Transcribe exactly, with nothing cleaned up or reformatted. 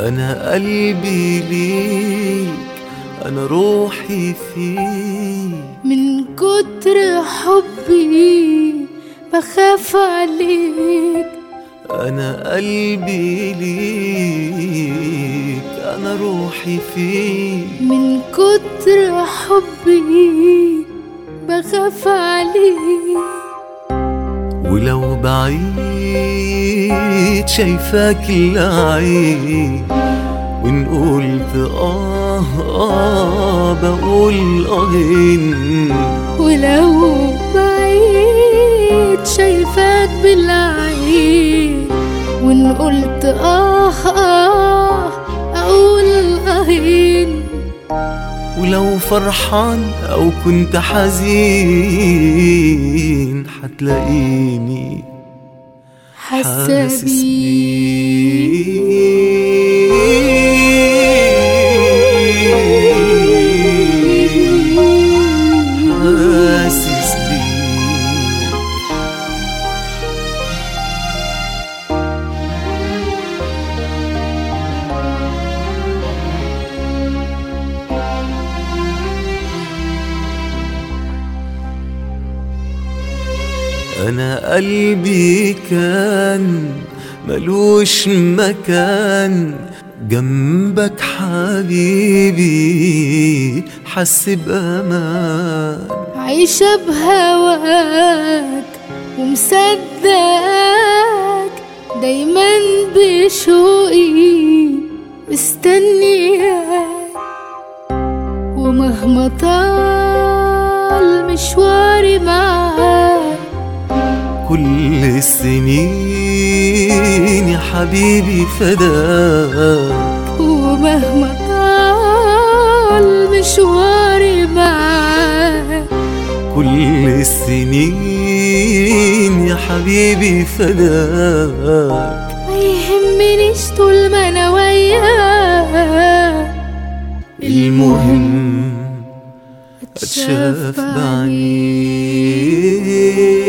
أنا قلبي ليك، أنا روحي فيك، من كتر حبي بخاف عليك. أنا قلبي ليك، أنا روحي فيك، من كتر حبي بخاف عليك. ولو بعيد شايفاك العين، وإن قلت آه آه بقول آهين. ولو بعيد شايفاك بالعين، وإن قلت آه آه أقول آهين. ولو فرحان أو كنت حزين حتلاقيني حاسة حاسس بيك. أنا قلبي كان ملوش مكان جنبك حبيبي، حس بأمان. عايشة بهواك ومصدقك، دايما بشوقي مستنياك. ومهما طال مشواري معاك، كل السنين يا حبيبي فداك. ومهما طال مشواري معاك، كل السنين يا حبيبي فداك. ما يهمنيش طول ما انا وياك، المهم اتشاف بعينيك.